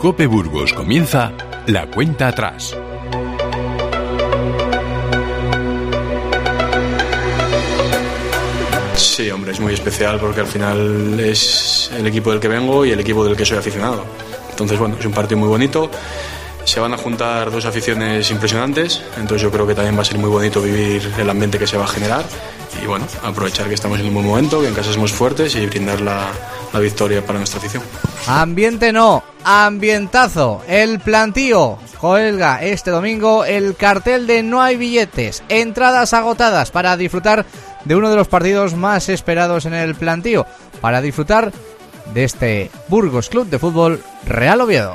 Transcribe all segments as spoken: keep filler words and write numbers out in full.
Cope Burgos comienza la cuenta atrás. Sí, hombre, es muy especial porque al final es el equipo del que vengo y el equipo del que soy aficionado. Entonces, bueno, es un partido muy bonito. Se van a juntar dos aficiones impresionantes, entonces yo creo que también va a ser muy bonito vivir el ambiente que se va a generar y, bueno, aprovechar que estamos en un buen momento, que en casa somos fuertes y brindar la, la victoria para nuestra afición. Ambiente no, ambientazo. El plantío cuelga este domingo el cartel de no hay billetes, entradas agotadas para disfrutar de uno de los partidos más esperados en el plantío, para disfrutar de este Burgos Club de Fútbol Real Oviedo.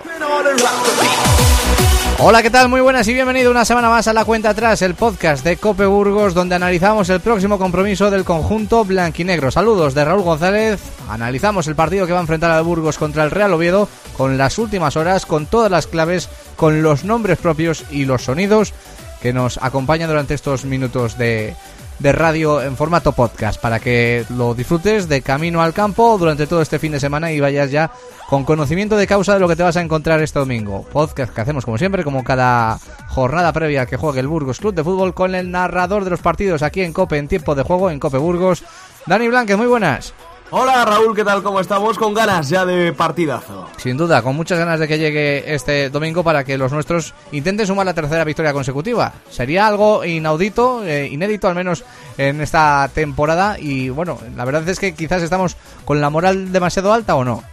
Hola, ¿qué tal? Muy buenas y bienvenido una semana más a La Cuenta Atrás, el podcast de Cope Burgos, donde analizamos el próximo compromiso del conjunto blanquinegro. Saludos de Raúl González. Analizamos el partido que va a enfrentar al Burgos contra el Real Oviedo, con las últimas horas, con todas las claves, con los nombres propios y los sonidos que nos acompañan durante estos minutos de... de radio en formato podcast, para que lo disfrutes de camino al campo durante todo este fin de semana y vayas ya con conocimiento de causa de lo que te vas a encontrar este domingo. Podcast que hacemos como siempre, como cada jornada previa a que juegue el Burgos Club de Fútbol, con el narrador de los partidos aquí en Cope en tiempo de juego, en Cope Burgos, Dani Blanquez. Muy buenas. Hola Raúl, ¿qué tal? ¿Cómo estamos? Con ganas ya de partidazo. Sin duda, con muchas ganas de que llegue este domingo para que los nuestros intenten sumar la tercera victoria consecutiva. Sería algo inaudito, eh, inédito al menos en esta temporada, y bueno, la verdad es que quizás estamos con la moral demasiado alta, ¿o no?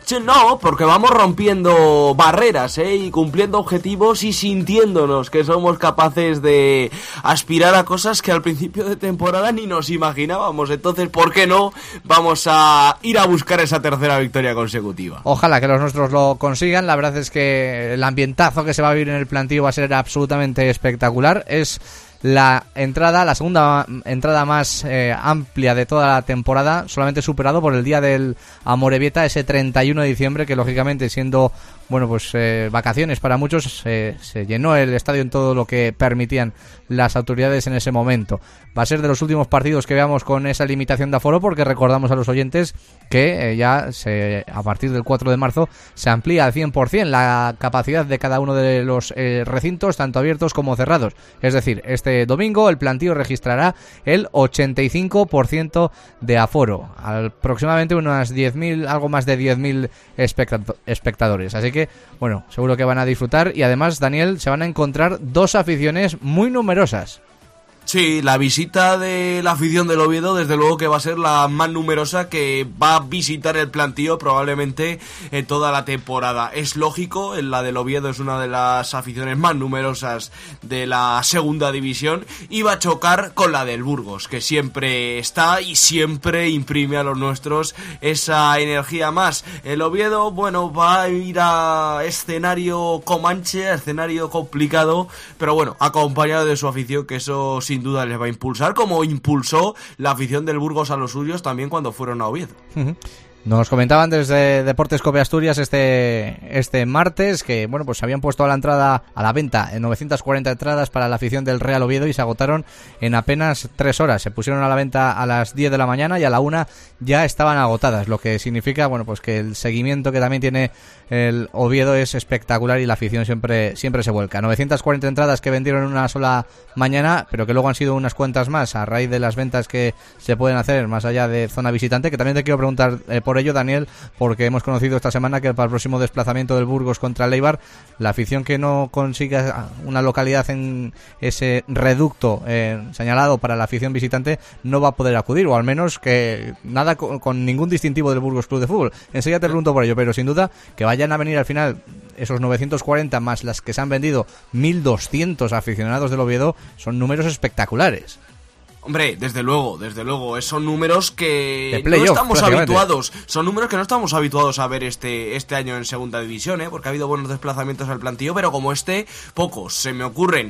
No, porque vamos rompiendo barreras, ¿eh? Y cumpliendo objetivos y sintiéndonos que somos capaces de aspirar a cosas que al principio de temporada ni nos imaginábamos. Entonces, ¿por qué no vamos a ir a buscar esa tercera victoria consecutiva? Ojalá que los nuestros lo consigan. La verdad es que el ambientazo que se va a vivir en el plantío va a ser absolutamente espectacular. Es la entrada, la segunda entrada más eh, amplia de toda la temporada, solamente superado por el día del Amorebieta, ese treinta y uno de diciembre, que lógicamente, siendo bueno pues eh, vacaciones para muchos, eh, se llenó el estadio en todo lo que permitían las autoridades en ese momento. Va a ser de los últimos partidos que veamos con esa limitación de aforo, porque recordamos a los oyentes que eh, ya se, a partir del cuatro de marzo se amplía al cien por ciento la capacidad de cada uno de los eh, recintos, tanto abiertos como cerrados. Es decir, este domingo el plantío registrará el ochenta y cinco por ciento de aforo, aproximadamente unas diez mil, algo más de diez mil espectadores. Así que, bueno, seguro que van a disfrutar, y además, Daniel, se van a encontrar dos aficiones muy numerosas. Sí, la visita de la afición del Oviedo desde luego que va a ser la más numerosa que va a visitar el plantío probablemente en toda la temporada. Es lógico, la del Oviedo es una de las aficiones más numerosas de la segunda división y va a chocar con la del Burgos, que siempre está y siempre imprime a los nuestros esa energía más. El Oviedo, bueno, va a ir a escenario comanche, a escenario complicado, pero bueno, acompañado de su afición, que eso sí sin duda les va a impulsar, como impulsó la afición del Burgos a los suyos también cuando fueron a Oviedo. Uh-huh. Nos comentaban desde Deportes Cope Asturias este este martes que, bueno, pues se habían puesto a la entrada, a la venta, en novecientas cuarenta entradas para la afición del Real Oviedo, y se agotaron en apenas tres horas. Se pusieron a la venta a las diez de la mañana y a la una ya estaban agotadas, lo que significa, bueno, pues que el seguimiento que también tiene el Oviedo es espectacular y la afición siempre siempre se vuelca. novecientas cuarenta entradas que vendieron en una sola mañana, pero que luego han sido unas cuantas más a raíz de las ventas que se pueden hacer más allá de zona visitante, que también te quiero preguntar eh, por ello, Daniel, porque hemos conocido esta semana que para el próximo desplazamiento del Burgos contra el Eibar, la afición que no consiga una localidad en ese reducto eh, señalado para la afición visitante no va a poder acudir, o al menos que nada con, con ningún distintivo del Burgos Club de Fútbol. Enseguida te pregunto por ello, pero sin duda que vayan a venir al final esos novecientos cuarenta más las que se han vendido mil doscientos aficionados del Oviedo, son números espectaculares. Hombre, desde luego, desde luego, son números que no estamos habituados, son números que no estamos habituados a ver este este año en segunda división, ¿eh? Porque ha habido buenos desplazamientos al plantío, pero como este, pocos se me ocurren.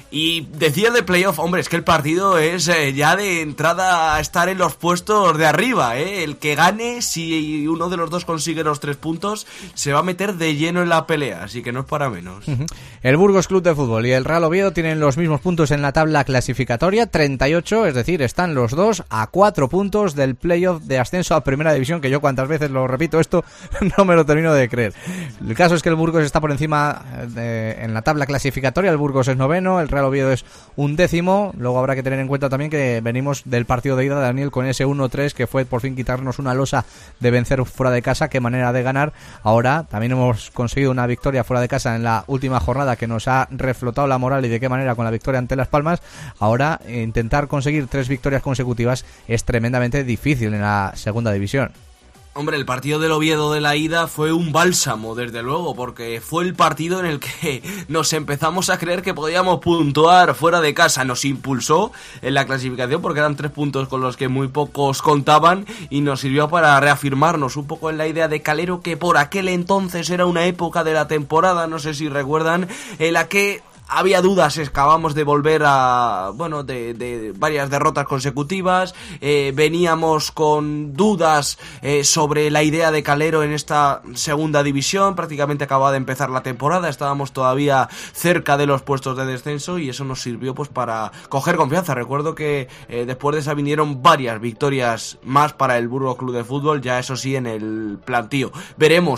Y decía de playoff, hombre, es que el partido es eh, ya de entrada a estar en los puestos de arriba, ¿eh? El que gane, si uno de los dos consigue los tres puntos, se va a meter de lleno en la pelea, así que no es para menos. Uh-huh. El Burgos Club de Fútbol y el Real Oviedo tienen los mismos puntos en la tabla clasificatoria, treinta y ocho, tercero, es decir, están los dos a cuatro puntos del playoff de ascenso a Primera División, que yo cuantas veces lo repito esto no me lo termino de creer. El caso es que el Burgos está por encima de, en la tabla clasificatoria, el Burgos es noveno, el Real Oviedo es un décimo. Luego habrá que tener en cuenta también que venimos del partido de ida, Daniel, con ese uno tres que fue por fin quitarnos una losa de vencer fuera de casa. Qué manera de ganar. Ahora también hemos conseguido una victoria fuera de casa en la última jornada que nos ha reflotado la moral, y de qué manera, con la victoria ante Las Palmas. Ahora intentar conseguir tres victorias consecutivas es tremendamente difícil en la segunda división. Hombre, el partido del Oviedo de la ida fue un bálsamo, desde luego, porque fue el partido en el que nos empezamos a creer que podíamos puntuar fuera de casa. Nos impulsó en la clasificación porque eran tres puntos con los que muy pocos contaban, y nos sirvió para reafirmarnos un poco en la idea de Calero, que por aquel entonces era una época de la temporada, no sé si recuerdan, en la que había dudas, acabamos de volver a, bueno, de, de varias derrotas consecutivas, eh, veníamos con dudas eh, sobre la idea de Calero en esta segunda división, prácticamente acababa de empezar la temporada, estábamos todavía cerca de los puestos de descenso, y eso nos sirvió pues para coger confianza. Recuerdo que eh, después de esa vinieron varias victorias más para el Burgos Club de Fútbol, ya eso sí en el plantío. Veremos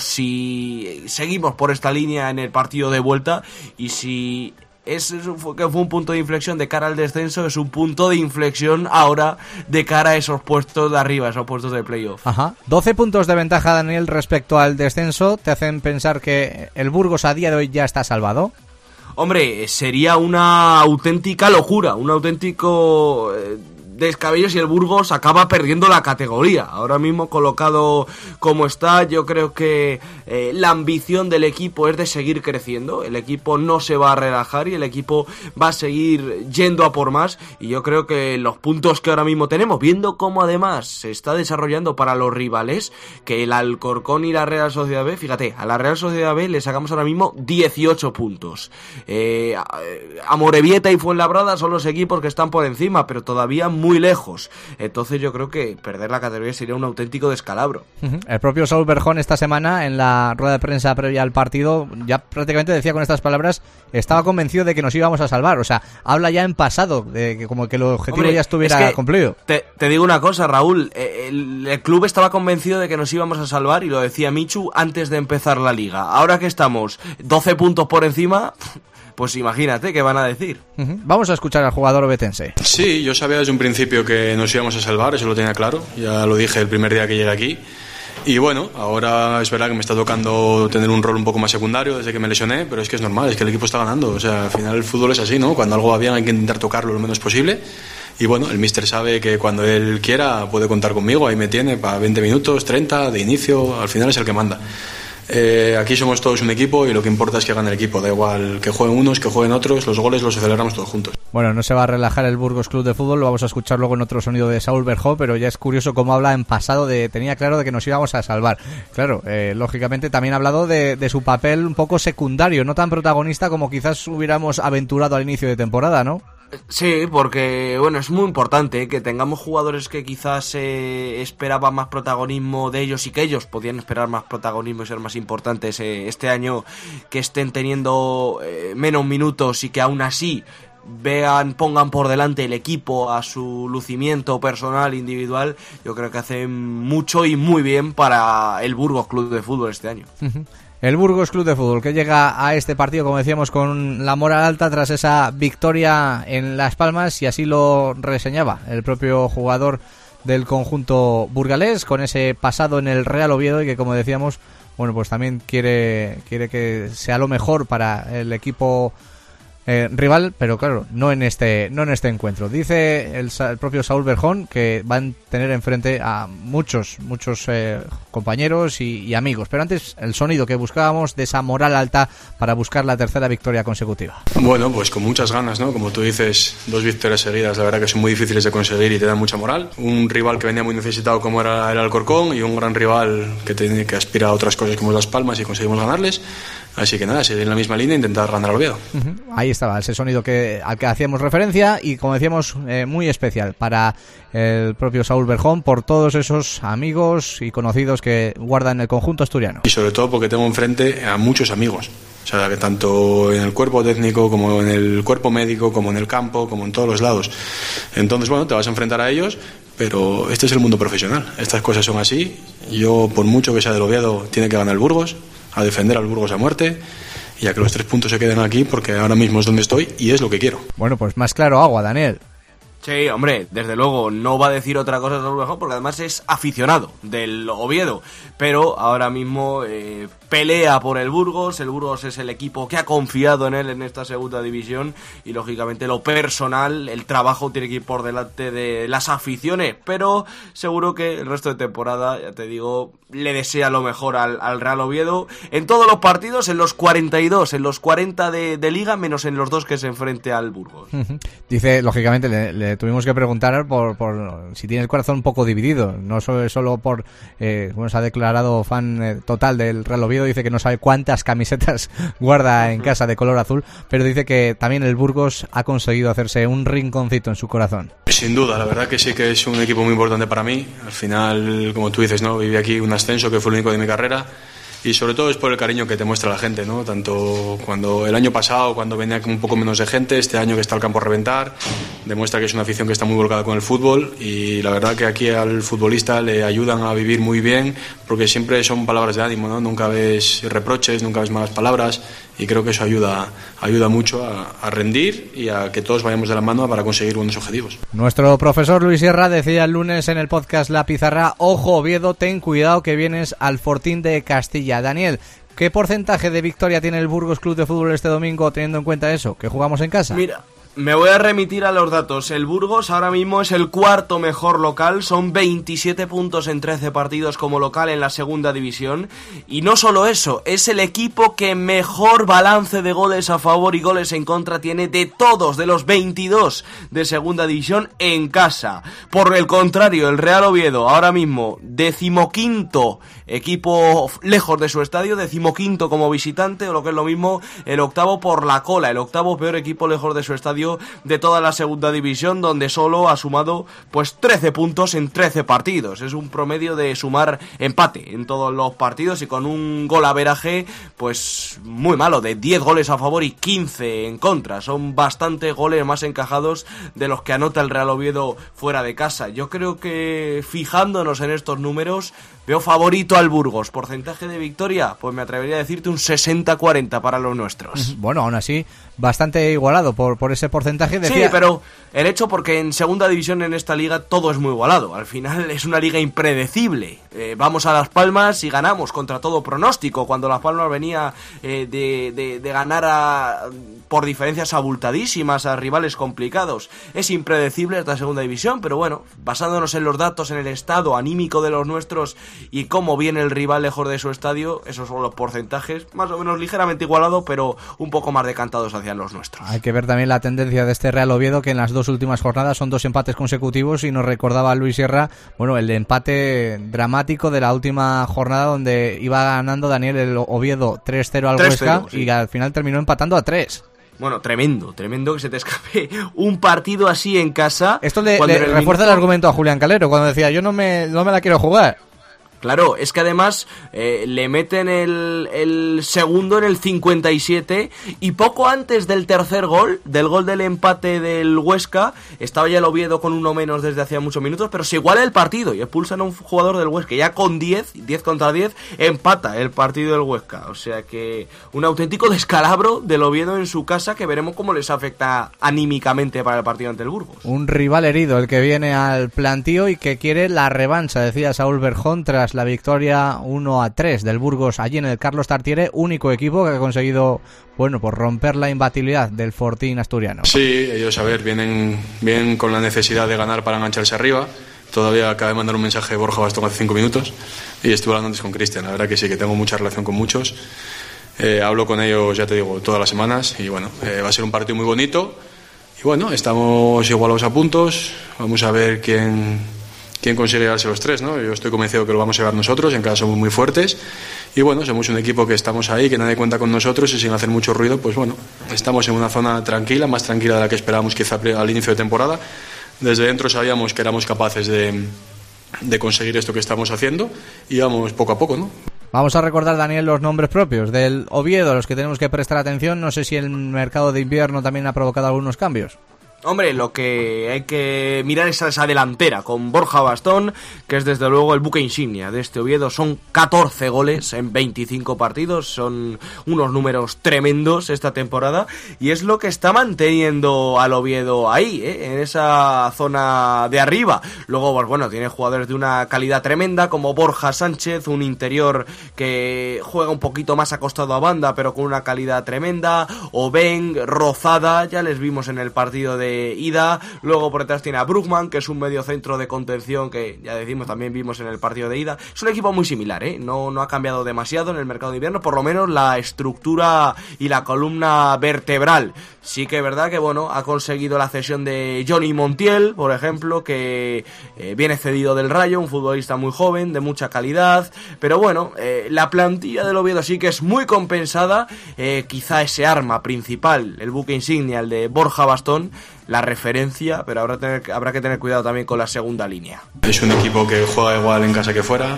si seguimos por esta línea en el partido de vuelta, y si Es, es, fue, que fue un punto de inflexión de cara al descenso, es un punto de inflexión ahora de cara a esos puestos de arriba, esos puestos de playoff. Ajá. doce puntos de ventaja, Daniel, respecto al descenso. ¿Te hacen pensar que el Burgos a día de hoy ya está salvado? Hombre, sería una auténtica locura, un auténtico eh, descabello si el Burgos acaba perdiendo la categoría. Ahora mismo colocado como está, yo creo que eh, la ambición del equipo es de seguir creciendo. El equipo no se va a relajar y el equipo va a seguir yendo a por más, y yo creo que los puntos que ahora mismo tenemos, viendo cómo además se está desarrollando para los rivales, que el Alcorcón y la Real Sociedad B, fíjate, a la Real Sociedad B le sacamos ahora mismo dieciocho puntos. eh, Amorebieta y Fuenlabrada son los equipos que están por encima, pero todavía muy lejos. Entonces yo creo que perder la categoría sería un auténtico descalabro. Uh-huh. El propio Saúl Berjón esta semana, en la rueda de prensa previa al partido, ya prácticamente decía con estas palabras, estaba convencido de que nos íbamos a salvar. O sea, habla ya en pasado, de que como que el objetivo Hombre, ya estuviera es que cumplido. Te, te digo una cosa, Raúl, el, el club estaba convencido de que nos íbamos a salvar, y lo decía Michu antes de empezar la liga. Ahora que estamos doce puntos por encima, pues imagínate qué van a decir. Uh-huh. Vamos a escuchar al jugador obetense. Sí, yo sabía desde un principio que nos íbamos a salvar, eso lo tenía claro, ya lo dije el primer día que llegué aquí. Y bueno, ahora es verdad que me está tocando tener un rol un poco más secundario desde que me lesioné, pero es que es normal, es que el equipo está ganando. O sea, al final el fútbol es así, ¿no? Cuando algo va bien hay que intentar tocarlo lo menos posible. Y bueno, el míster sabe que cuando él quiera puede contar conmigo, ahí me tiene para veinte minutos, treinta, de inicio, al final es el que manda. Eh, aquí somos todos un equipo y lo que importa es que gane el equipo, da igual que jueguen unos, que jueguen otros, los goles los celebramos todos juntos. Bueno, no se va a relajar el Burgos Club de Fútbol, lo vamos a escuchar luego en otro sonido de Saúl Berjón, pero ya es curioso cómo habla en pasado, de tenía claro de que nos íbamos a salvar. Claro, eh, lógicamente también ha hablado de, de su papel un poco secundario, no tan protagonista como quizás hubiéramos aventurado al inicio de temporada, ¿no? Sí, porque bueno, es muy importante que tengamos jugadores que quizás eh, esperaban más protagonismo de ellos, y que ellos podían esperar más protagonismo y ser más importantes eh, este año, que estén teniendo eh, menos minutos y que aún así vean, pongan por delante el equipo a su lucimiento personal, individual. Yo creo que hacen mucho y muy bien para el Burgos Club de Fútbol este año. Uh-huh. El Burgos Club de Fútbol, que llega a este partido, como decíamos, con la moral alta tras esa victoria en Las Palmas, y así lo reseñaba el propio jugador del conjunto burgalés, con ese pasado en el Real Oviedo, y que, como decíamos, bueno, pues también quiere, quiere que sea lo mejor para el equipo Eh, rival, pero claro, no en este no en este encuentro. Dice el, el propio Saúl Berjón que van a tener enfrente a muchos muchos eh, compañeros y, y amigos, pero antes el sonido que buscábamos de esa moral alta para buscar la tercera victoria consecutiva. Bueno, pues con muchas ganas, ¿no? Como tú dices, dos victorias seguidas, la verdad que son muy difíciles de conseguir y te dan mucha moral. Un rival que venía muy necesitado como era el Alcorcón, y un gran rival que tiene que aspira a otras cosas como Las Palmas, y conseguimos ganarles. Así que nada, seguir en la misma línea e intentar ganar al Oviedo. Uh-huh. Ahí estaba ese sonido que al que hacíamos referencia y, como decíamos, eh, muy especial para el propio Saúl Berjón por todos esos amigos y conocidos que guardan el conjunto asturiano. Y sobre todo porque tengo enfrente a muchos amigos. O sea, que tanto en el cuerpo técnico como en el cuerpo médico, como en el campo, como en todos los lados. Entonces, bueno, te vas a enfrentar a ellos, pero este es el mundo profesional. Estas cosas son así. Yo, por mucho que sea del Oviedo, tiene que ganar el Burgos, a defender al Burgos a muerte, y a que los tres puntos se queden aquí, porque ahora mismo es donde estoy y es lo que quiero. Bueno, pues más claro agua, Daniel. Sí, hombre, desde luego, no va a decir otra cosa Saúl Berjón porque además es aficionado del Oviedo, pero ahora mismo eh, pelea por el Burgos. El Burgos es el equipo que ha confiado en él en esta segunda división y lógicamente lo personal, el trabajo tiene que ir por delante de las aficiones, pero seguro que el resto de temporada, ya te digo, le desea lo mejor al, al Real Oviedo en todos los partidos, en los cuarenta y dos, en los cuarenta de, de Liga, menos en los dos que se enfrente al Burgos. Dice, lógicamente, le, le tuvimos que preguntar por, por si tiene el corazón un poco dividido, no solo, solo por, eh, bueno, se ha declarado fan eh, total del Real Oviedo, dice que no sabe cuántas camisetas guarda en casa de color azul, pero dice que también el Burgos ha conseguido hacerse un rinconcito en su corazón. Sin duda, la verdad que sí que es un equipo muy importante para mí. Al final, como tú dices, ¿no? Viví aquí un ascenso que fue el único de mi carrera. Y sobre todo es por el cariño que te muestra la gente, ¿no? Tanto cuando el año pasado, cuando venía un poco menos de gente, este año que está el campo a reventar, demuestra que es una afición que está muy volcada con el fútbol, y la verdad que aquí al futbolista le ayudan a vivir muy bien, porque siempre son palabras de ánimo, ¿no? Nunca ves reproches, nunca ves malas palabras, y creo que eso ayuda, ayuda mucho a, a rendir y a que todos vayamos de la mano para conseguir buenos objetivos. Nuestro profesor Luis Sierra decía el lunes en el podcast La Pizarra: ojo Oviedo, ten cuidado que vienes al Fortín de Castilla. Daniel, ¿qué porcentaje de victoria tiene el Burgos Club de Fútbol este domingo, teniendo en cuenta eso, que jugamos en casa? Mira, me voy a remitir a los datos. El Burgos ahora mismo es el cuarto mejor local, son veintisiete puntos en trece partidos como local en la segunda división, y no solo eso, es el equipo que mejor balance de goles a favor y goles en contra tiene de todos, de los veintidós de segunda división en casa. Por el contrario, el Real Oviedo ahora mismo decimoquinto equipo lejos de su estadio, decimoquinto como visitante, o lo que es lo mismo, el octavo por la cola, el octavo peor equipo lejos de su estadio de toda la segunda división, donde solo ha sumado pues trece puntos en trece partidos. Es un promedio de sumar empate en todos los partidos y con un golaveraje pues muy malo, de diez goles a favor y quince en contra. Son bastantes goles más encajados de los que anota el Real Oviedo fuera de casa. Yo creo que, fijándonos en estos números, veo favorito al Burgos. Porcentaje de victoria, pues me atrevería a decirte un sesenta cuarenta para los nuestros. Bueno, aún así, bastante igualado por, por ese porcentaje. Decía... Sí, pero el hecho, porque en segunda división en esta liga todo es muy igualado. Al final es una liga impredecible. Eh, vamos a Las Palmas y ganamos contra todo pronóstico, cuando Las Palmas venía eh, de, de, de ganar a, por diferencias abultadísimas a rivales complicados. Es impredecible esta segunda división, pero bueno, basándonos en los datos, en el estado anímico de los nuestros y cómo viene el rival lejos de su estadio, esos son los porcentajes, más o menos ligeramente igualados, pero un poco más decantados hacia los nuestros. Hay que ver también la tendencia de este Real Oviedo, que en las dos últimas jornadas son dos empates consecutivos, y nos recordaba a Luis Sierra, bueno, el empate dramático de la última jornada, donde iba ganando Daniel el Oviedo tres cero al Huesca, sí, y al final terminó empatando a tres. Bueno, tremendo, tremendo que se te escape un partido así en casa. Esto le, le el refuerza minuto... el argumento a Julián Calero, cuando decía, yo no me, no me la quiero jugar. Claro, es que además eh, le meten el, el segundo en el cincuenta y siete, y poco antes del tercer gol, del gol del empate del Huesca, estaba ya el Oviedo con uno menos desde hacía muchos minutos, pero se iguala el partido y expulsan a un jugador del Huesca. Ya con diez, diez contra diez, empata el partido del Huesca. O sea que un auténtico descalabro del Oviedo en su casa, que veremos cómo les afecta anímicamente para el partido ante el Burgos. Un rival herido el que viene al plantío y que quiere la revancha, decía Saúl Berjón, tras la victoria uno a tres del Burgos allí en el Carlos Tartiere, único equipo que ha conseguido, bueno, por romper la imbatibilidad del Fortín asturiano. Sí, ellos, a ver, vienen, vienen con la necesidad de ganar para engancharse arriba. Todavía acaba de mandar un mensaje Borja Bastón hace cinco minutos y estuve hablando antes con Cristian. La verdad que sí, que tengo mucha relación con muchos. Eh, hablo con ellos, ya te digo, todas las semanas, y bueno, eh, va a ser un partido muy bonito. Y bueno, estamos igualados a puntos. Vamos a ver quién... quién consigue llevarse los tres, ¿no? Yo estoy convencido que lo vamos a llevar nosotros, en casa somos muy fuertes y bueno, somos un equipo que estamos ahí, que nadie cuenta con nosotros y sin hacer mucho ruido, pues bueno, estamos en una zona tranquila, más tranquila de la que esperábamos quizá al inicio de temporada. Desde dentro sabíamos que éramos capaces de, de conseguir esto que estamos haciendo y vamos poco a poco, ¿no? Vamos a recordar, Daniel, los nombres propios del Oviedo, a los que tenemos que prestar atención. No sé si el mercado de invierno también ha provocado algunos cambios. Hombre, lo que hay que mirar es esa delantera con Borja Bastón, que es desde luego el buque insignia de este Oviedo. Son catorce goles en veinticinco partidos, son unos números tremendos esta temporada y es lo que está manteniendo al Oviedo ahí, ¿eh? En esa zona de arriba. Luego, pues bueno, tiene jugadores de una calidad tremenda como Borja Sánchez, un interior que juega un poquito más acostado a banda pero con una calidad tremenda, Oben, Rozada, ya les vimos en el partido de ida. Luego por detrás tiene a Brugman, que es un medio centro de contención que ya decimos también vimos en el partido de ida. Es un equipo muy similar, ¿eh? no, no ha cambiado demasiado en el mercado de invierno, por lo menos la estructura y la columna vertebral. Sí que es verdad que bueno, ha conseguido la cesión de Johnny Montiel, por ejemplo, que eh, viene cedido del Rayo, un futbolista muy joven, de mucha calidad, pero bueno, eh, la plantilla del Oviedo sí que es muy compensada, eh, quizá ese arma principal, el buque insignia, el de Borja Bastón, la referencia, pero habrá, tener, habrá que tener cuidado también con la segunda línea. Es un equipo que juega igual en casa que fuera,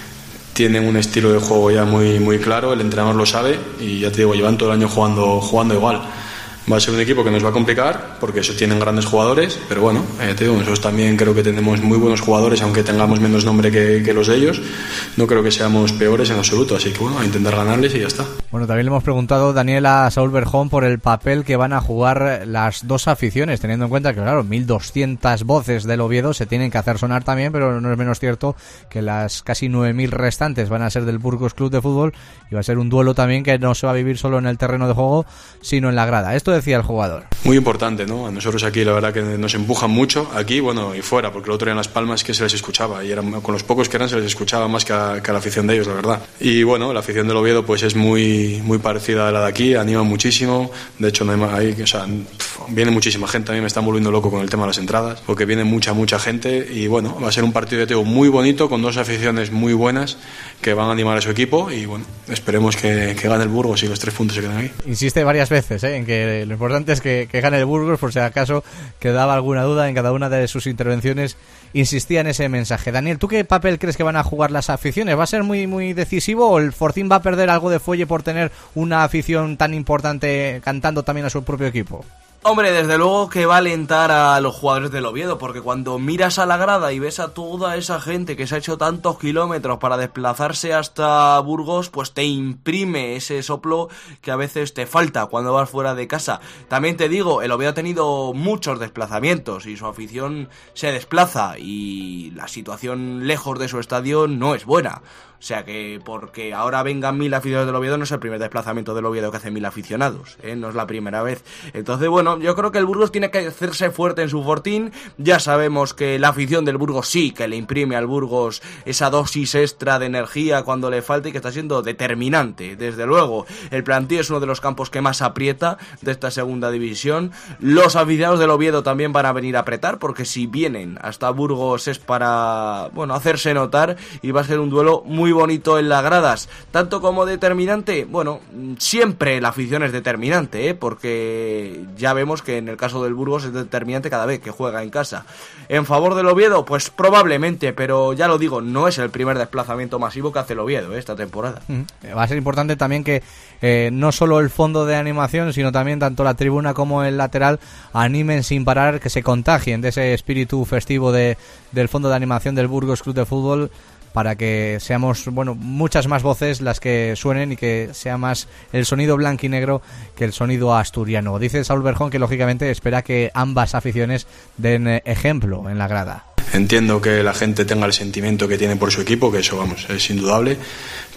tienen un estilo de juego ya muy, muy claro, el entrenador lo sabe y ya te digo, llevan todo el año jugando, jugando igual. Va a ser un equipo que nos va a complicar porque eso tienen grandes jugadores, pero bueno, eh, te digo, nosotros también creo que tenemos muy buenos jugadores, aunque tengamos menos nombre que, que los de ellos. No creo que seamos peores en absoluto, así que bueno, a intentar ganarles y ya está. Bueno, también le hemos preguntado, Daniel, a Saúl Berjón por el papel que van a jugar las dos aficiones, teniendo en cuenta que, claro, mil doscientas voces del Oviedo se tienen que hacer sonar también, pero no es menos cierto que las casi nueve mil restantes van a ser del Burgos Club de Fútbol y va a ser un duelo también que no se va a vivir solo en el terreno de juego, sino en la grada. Esto decía el jugador. Muy importante, ¿no? A nosotros aquí la verdad que nos empujan mucho, aquí, bueno, y fuera, porque el otro día en Las Palmas que se les escuchaba, y eran, con los pocos que eran se les escuchaba más que a, que a la afición de ellos, la verdad. Y bueno, la afición del Oviedo pues es muy, muy parecida a la de aquí, anima muchísimo, de hecho no hay, hay, o sea, viene muchísima gente, a mí me están volviendo loco con el tema de las entradas, porque viene mucha, mucha gente, y bueno, va a ser un partido de teo muy bonito, con dos aficiones muy buenas, que van a animar a su equipo, y bueno, esperemos que, que gane el Burgos y los tres puntos se queden aquí. Insiste varias veces, ¿eh? En que lo importante es que, que gane el Burgos, por si acaso quedaba alguna duda en cada una de sus intervenciones, insistía en ese mensaje. Daniel, ¿tú qué papel crees que van a jugar las aficiones? ¿Va a ser muy muy decisivo o el Fortín va a perder algo de fuelle por tener una afición tan importante cantando también a su propio equipo? Hombre, desde luego que va a alentar a los jugadores del Oviedo, porque cuando miras a la grada y ves a toda esa gente que se ha hecho tantos kilómetros para desplazarse hasta Burgos, pues te imprime ese soplo que a veces te falta cuando vas fuera de casa. También te digo, el Oviedo ha tenido muchos desplazamientos y su afición se desplaza y la situación lejos de su estadio no es buena. O sea que porque ahora vengan mil aficionados del Oviedo no es el primer desplazamiento del Oviedo que hace mil aficionados, ¿eh? No es la primera vez. Entonces, bueno, yo creo que el Burgos tiene que hacerse fuerte en su fortín. Ya sabemos que la afición del Burgos sí que le imprime al Burgos esa dosis extra de energía cuando le falta y que está siendo determinante. Desde luego, el plantío es uno de los campos que más aprieta de esta segunda división. Los aficionados del Oviedo también van a venir a apretar porque si vienen hasta Burgos es para, bueno, hacerse notar y va a ser un duelo muy bonito en las gradas, tanto como determinante. Bueno, siempre la afición es determinante, ¿eh? Porque ya vemos que en el caso del Burgos es determinante cada vez que juega en casa. En favor del Oviedo, pues probablemente, pero ya lo digo, no es el primer desplazamiento masivo que hace el Oviedo, ¿eh? Esta temporada. Va a ser importante también que eh, no solo el fondo de animación, sino también tanto la tribuna como el lateral animen sin parar, que se contagien de ese espíritu festivo de, del fondo de animación del Burgos Club de Fútbol, para que seamos, bueno, muchas más voces las que suenen y que sea más el sonido blanco y negro que el sonido asturiano. Dice Saúl Berjón que lógicamente espera que ambas aficiones den ejemplo en la grada. Entiendo que la gente tenga el sentimiento que tiene por su equipo, que eso, vamos, es indudable,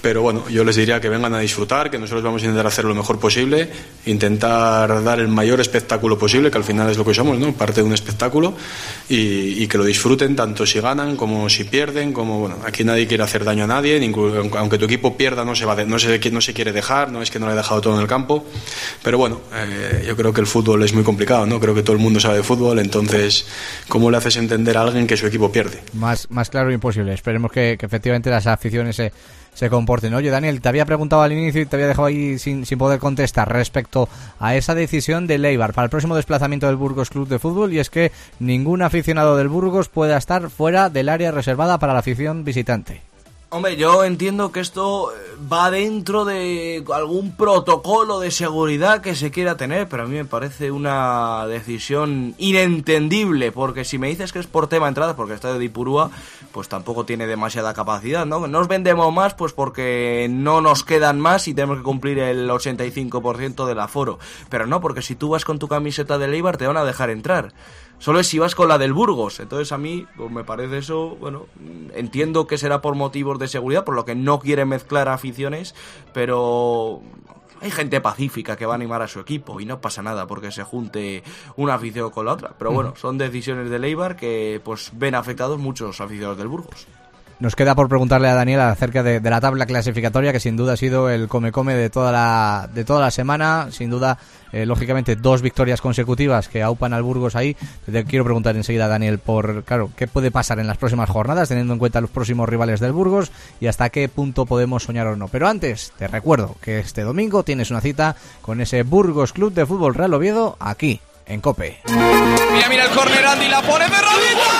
pero bueno, yo les diría que vengan a disfrutar, que nosotros vamos a intentar hacer lo mejor posible, intentar dar el mayor espectáculo posible, que al final es lo que somos, ¿no? Parte de un espectáculo, y, y que lo disfruten tanto si ganan como si pierden, como bueno, aquí nadie quiere hacer daño a nadie, ningún, aunque tu equipo pierda no se va de, no se no se quiere dejar, no es que no le he dejado todo en el campo, pero bueno, eh, yo creo que el fútbol es muy complicado, ¿no? Creo que todo el mundo sabe de fútbol, entonces ¿cómo le haces entender a alguien que su equipo pierde? Más, más claro imposible. Esperemos que, que efectivamente las aficiones se, se comporten. Oye, Daniel, te había preguntado al inicio y te había dejado ahí sin, sin poder contestar respecto a esa decisión de Eibar para el próximo desplazamiento del Burgos Club de Fútbol, y es que ningún aficionado del Burgos pueda estar fuera del área reservada para la afición visitante. Hombre, yo entiendo que esto va dentro de algún protocolo de seguridad que se quiera tener, pero a mí me parece una decisión inentendible, porque si me dices que es por tema de entradas, porque el estadio de Ipurúa pues tampoco tiene demasiada capacidad, ¿no? Nos vendemos más pues porque no nos quedan más y tenemos que cumplir el ochenta y cinco por ciento del aforo, pero no, porque si tú vas con tu camiseta de Eibar te van a dejar entrar. Solo es si vas con la del Burgos. Entonces a mí pues me parece eso, bueno, entiendo que será por motivos de seguridad, por lo que no quiere mezclar aficiones, pero hay gente pacífica que va a animar a su equipo y no pasa nada porque se junte una afición con la otra. Pero bueno, son decisiones de Eibar que pues ven afectados muchos aficionados del Burgos. Nos queda por preguntarle a Daniel acerca de, de la tabla clasificatoria, que sin duda ha sido el come-come de toda la de toda la semana. Sin duda, eh, lógicamente, dos victorias consecutivas que aupan al Burgos ahí. Te quiero preguntar enseguida, Daniel, por claro, qué puede pasar en las próximas jornadas, teniendo en cuenta los próximos rivales del Burgos y hasta qué punto podemos soñar o no. Pero antes, te recuerdo que este domingo tienes una cita con ese Burgos Club de Fútbol Real Oviedo aquí, en COPE. Mira, mira el córner, Andy, la pone Ferradita.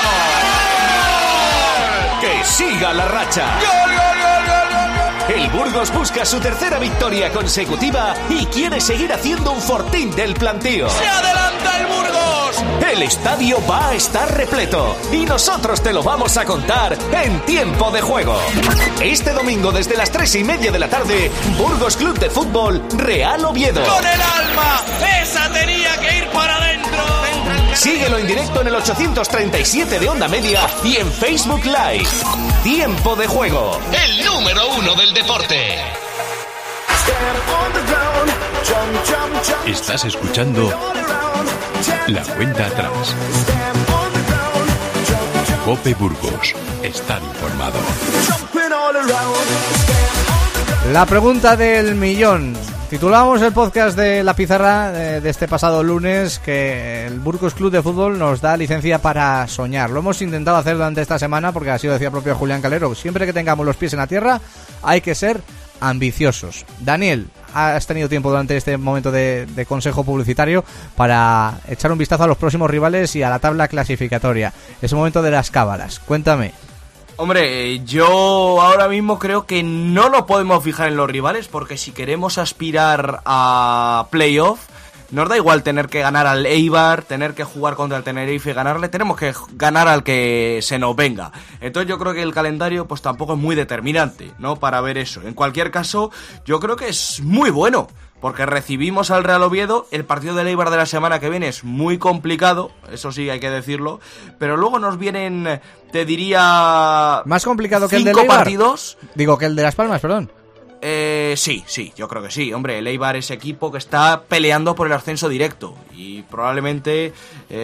¡Que siga la racha! ¡Gol, gol, gol, gol, gol! El Burgos busca su tercera victoria consecutiva y quiere seguir haciendo un fortín del plantío. ¡Se adelanta el Burgos! El estadio va a estar repleto y nosotros te lo vamos a contar en tiempo de juego. Este domingo desde las tres y media de la tarde, Burgos Club de Fútbol Real Oviedo. ¡Con el alma! ¡Esa tenía que ir para adentro! Síguelo en directo en el ochocientos treinta y siete de Onda Media y en Facebook Live. Tiempo de juego. El número uno del deporte. Estás escuchando La Cuenta Atrás. COPE Burgos. Estar informado. La pregunta del millón. Titulamos el podcast de La Pizarra de, de este pasado lunes que el Burgos Club de Fútbol nos da licencia para soñar. Lo hemos intentado hacer durante esta semana porque así lo decía propio Julián Calero. Siempre que tengamos los pies en la tierra hay que ser ambiciosos. Daniel, has tenido tiempo durante este momento de, de consejo publicitario para echar un vistazo a los próximos rivales y a la tabla clasificatoria. Es el momento de las cábalas. Cuéntame. Hombre, yo ahora mismo creo que no nos podemos fijar en los rivales, porque si queremos aspirar a playoff, nos da igual tener que ganar al Eibar, tener que jugar contra el Tenerife y ganarle, tenemos que ganar al que se nos venga. Entonces yo creo que el calendario pues tampoco es muy determinante, ¿no?, para ver eso. En cualquier caso, yo creo que es muy bueno, porque recibimos al Real Oviedo. El partido del Eibar de la semana que viene es muy complicado, eso sí hay que decirlo, pero luego nos vienen, te diría, más complicado que el del Eibar. Cinco partidos. Digo que el de Las Palmas, perdón. Eh, sí, sí, yo creo que sí. Hombre, el Eibar es equipo que está peleando por el ascenso directo y probablemente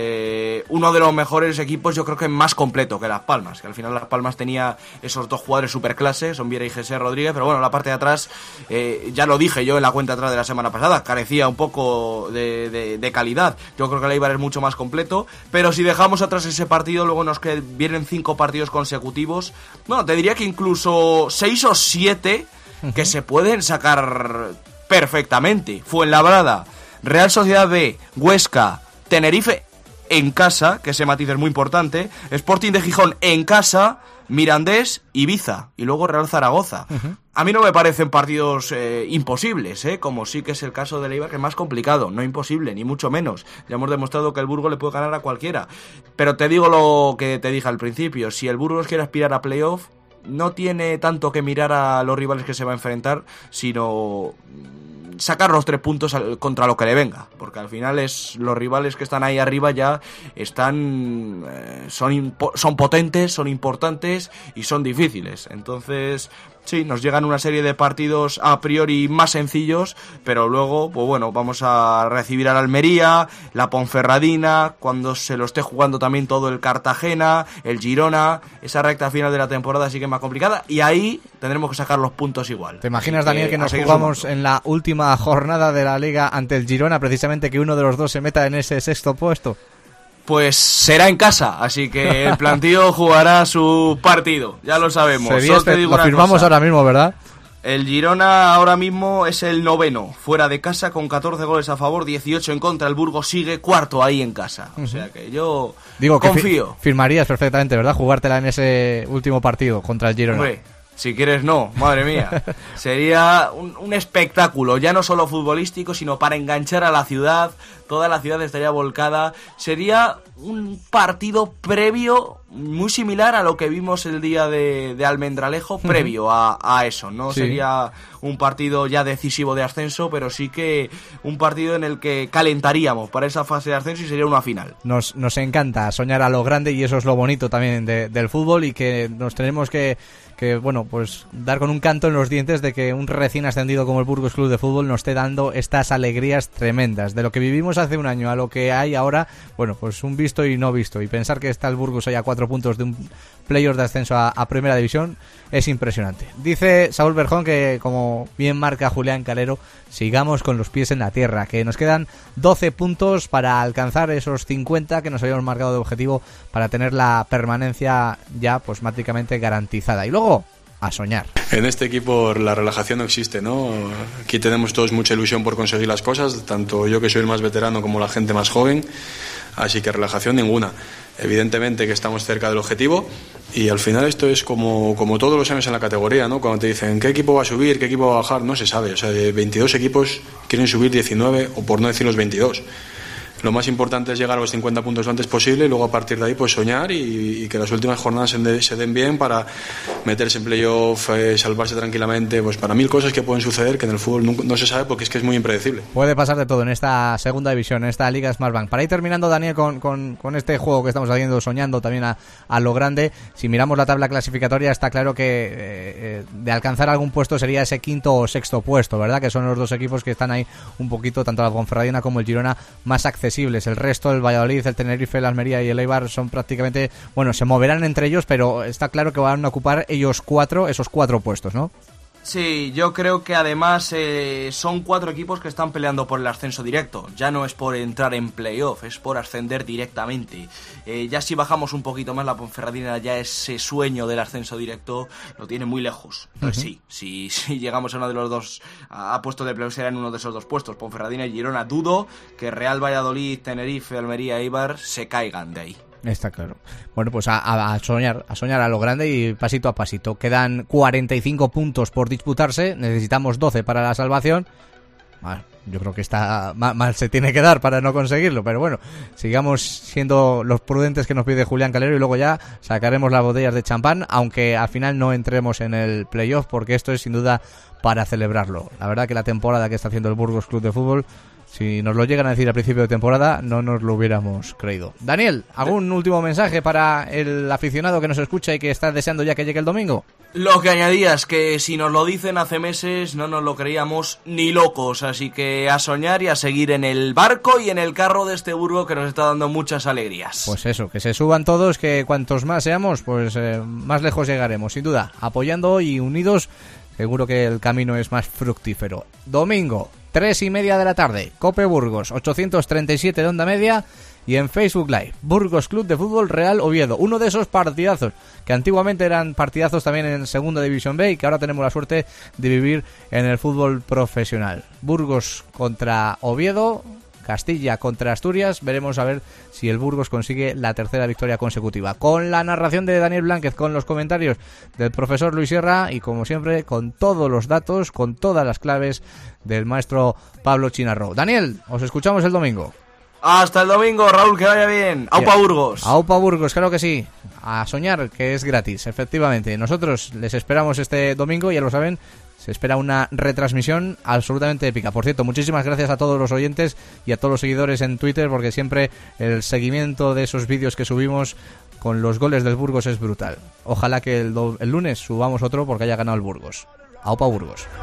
eh, uno de los mejores equipos, yo creo que más completo que Las Palmas, que al final Las Palmas tenía esos dos jugadores superclases, Son Viera y José Rodríguez, pero bueno, la parte de atrás, eh, ya lo dije yo en la cuenta atrás de la semana pasada, carecía un poco de, de, de calidad. Yo creo que el Eibar es mucho más completo, pero si dejamos atrás ese partido, luego nos que vienen cinco partidos consecutivos, bueno, te diría que incluso seis o siete que se pueden sacar perfectamente. Fuenlabrada, Real Sociedad B, Huesca, Tenerife en casa, que ese matiz es muy importante, Sporting de Gijón en casa, Mirandés, Ibiza y luego Real Zaragoza. Uh-huh. A mí no me parecen partidos eh, imposibles, ¿eh? Como sí que es el caso de Eibar, que es más complicado. No imposible, ni mucho menos. Ya hemos demostrado que el Burgos le puede ganar a cualquiera. Pero te digo lo que te dije al principio, si el Burgos quiere aspirar a playoff, no tiene tanto que mirar a los rivales que se va a enfrentar, sino sacar los tres puntos contra lo que le venga, porque al final es los rivales que están ahí arriba ya están eh, son impo- son potentes, son importantes y son difíciles. Entonces Sí, nos llegan una serie de partidos a priori más sencillos, pero luego, pues bueno, vamos a recibir al Almería, la Ponferradina, cuando se lo esté jugando también todo el Cartagena, el Girona. Esa recta final de la temporada sí que es más complicada y ahí tendremos que sacar los puntos igual. ¿Te imaginas, Daniel, que, que nos jugamos en la última jornada de la Liga ante el Girona, precisamente que uno de los dos se meta en ese sexto puesto? Pues será en casa, así que el plantío jugará su partido, ya lo sabemos. Solo te digo lo firmamos cosa. Ahora mismo, ¿verdad? El Girona ahora mismo es el noveno, fuera de casa con catorce goles a favor, dieciocho en contra. El Burgos sigue cuarto ahí en casa. O sea que yo digo confío. Que fi- firmarías perfectamente, ¿verdad? Jugártela en ese último partido contra el Girona. Hombre, si quieres no, madre mía. Sería un, un espectáculo, ya no solo futbolístico, sino para enganchar a la ciudad. Toda la ciudad estaría volcada. Sería un partido previo, muy similar a lo que vimos el día de, de Almendralejo, uh-huh. previo a, a eso. No sí. Sería un partido ya decisivo de ascenso, pero sí que un partido en el que calentaríamos para esa fase de ascenso y sería una final. Nos, nos encanta soñar a lo grande y eso es lo bonito también de, del fútbol y que nos tenemos que... que bueno, pues dar con un canto en los dientes de que un recién ascendido como el Burgos Club de Fútbol nos esté dando estas alegrías tremendas. De lo que vivimos hace un año a lo que hay ahora, bueno, pues un visto y no visto. Y pensar que está el Burgos ahí a cuatro puntos de un playoff de ascenso a, a Primera División es impresionante. Dice Saúl Berjón que, como bien marca Julián Calero, sigamos con los pies en la tierra, que nos quedan doce puntos para alcanzar esos cincuenta que nos habíamos marcado de objetivo para tener la permanencia ya pues prácticamente garantizada. Y luego a soñar. En este equipo la relajación no existe, ¿no? Aquí tenemos todos mucha ilusión por conseguir las cosas, tanto yo que soy el más veterano como la gente más joven, así que relajación ninguna. Evidentemente que estamos cerca del objetivo y al final esto es como, como todos los años en la categoría, ¿no? Cuando te dicen qué equipo va a subir, qué equipo va a bajar, no se sabe. O sea, de veintidós equipos quieren subir diecinueve o por no decir los veintidós. Lo más importante es llegar a los cincuenta puntos lo antes posible y luego a partir de ahí pues soñar y, y que las últimas jornadas se, de, se den bien para meterse en playoff, eh, salvarse tranquilamente, pues para mil cosas que pueden suceder que en el fútbol no, no se sabe porque es que es muy impredecible. Puede pasar de todo en esta segunda división, en esta Liga Smartbank. Para ir terminando, Daniel, con, con, con este juego que estamos haciendo, soñando también a, a lo grande, si miramos la tabla clasificatoria está claro que eh, eh, de alcanzar algún puesto sería ese quinto o sexto puesto, ¿verdad? Que son los dos equipos que están ahí un poquito, tanto la Ponferradina como el Girona, más accesibles. El resto, el Valladolid, el Tenerife, el Almería y el Eibar son prácticamente, bueno, se moverán entre ellos, pero está claro que van a ocupar ellos cuatro, esos cuatro puestos, ¿no? Sí, yo creo que además eh, son cuatro equipos que están peleando por el ascenso directo. Ya no es por entrar en playoff, es por ascender directamente. Eh, ya si bajamos un poquito más, la Ponferradina ya ese sueño del ascenso directo lo tiene muy lejos. Entonces uh-huh. sí, si, si llegamos a uno de los dos a, a puestos de playoff será en uno de esos dos puestos, Ponferradina y Girona. Dudo que Real Valladolid, Tenerife, Almería, Eibar se caigan de ahí. Está claro. Bueno, pues a, a soñar, a soñar a lo grande y pasito a pasito. Quedan cuarenta y cinco puntos por disputarse, necesitamos doce para la salvación. Bueno, yo creo que está mal, mal se tiene que dar para no conseguirlo, pero bueno, sigamos siendo los prudentes que nos pide Julián Calero y luego ya sacaremos las botellas de champán, aunque al final no entremos en el playoff, porque esto es sin duda para celebrarlo. La verdad que la temporada que está haciendo el Burgos Club de Fútbol, si nos lo llegan a decir a principio de temporada, no nos lo hubiéramos creído. Daniel, ¿algún último mensaje para el aficionado que nos escucha y que está deseando ya que llegue el domingo? Lo que añadías, que si nos lo dicen hace meses no nos lo creíamos ni locos, así que a soñar y a seguir en el barco y en el carro de este Burgo que nos está dando muchas alegrías. Pues eso, que se suban todos, que cuantos más seamos, pues eh, más lejos llegaremos, sin duda, apoyando y unidos, seguro que el camino es más fructífero. Domingo, tres y media de la tarde, Cope Burgos, ochocientos treinta y siete de onda media y en Facebook Live, Burgos Club de Fútbol Real Oviedo, uno de esos partidazos que antiguamente eran partidazos también en Segunda División B y que ahora tenemos la suerte de vivir en el fútbol profesional. Burgos contra Oviedo, Castilla contra Asturias, veremos a ver si el Burgos consigue la tercera victoria consecutiva. Con la narración de Daniel Blánquez, con los comentarios del profesor Luis Sierra y como siempre con todos los datos, con todas las claves del maestro Pablo Chinarro. Daniel, os escuchamos el domingo. Hasta el domingo, Raúl, que vaya bien. ¡Aupa Burgos! ¡Aupa Burgos!, claro que sí. A soñar, que es gratis, efectivamente. Nosotros les esperamos este domingo, ya lo saben. Se espera una retransmisión absolutamente épica. Por cierto, muchísimas gracias a todos los oyentes y a todos los seguidores en Twitter, porque siempre el seguimiento de esos vídeos que subimos con los goles del Burgos es brutal. Ojalá que el, do- el lunes subamos otro porque haya ganado el Burgos. Aupa Burgos.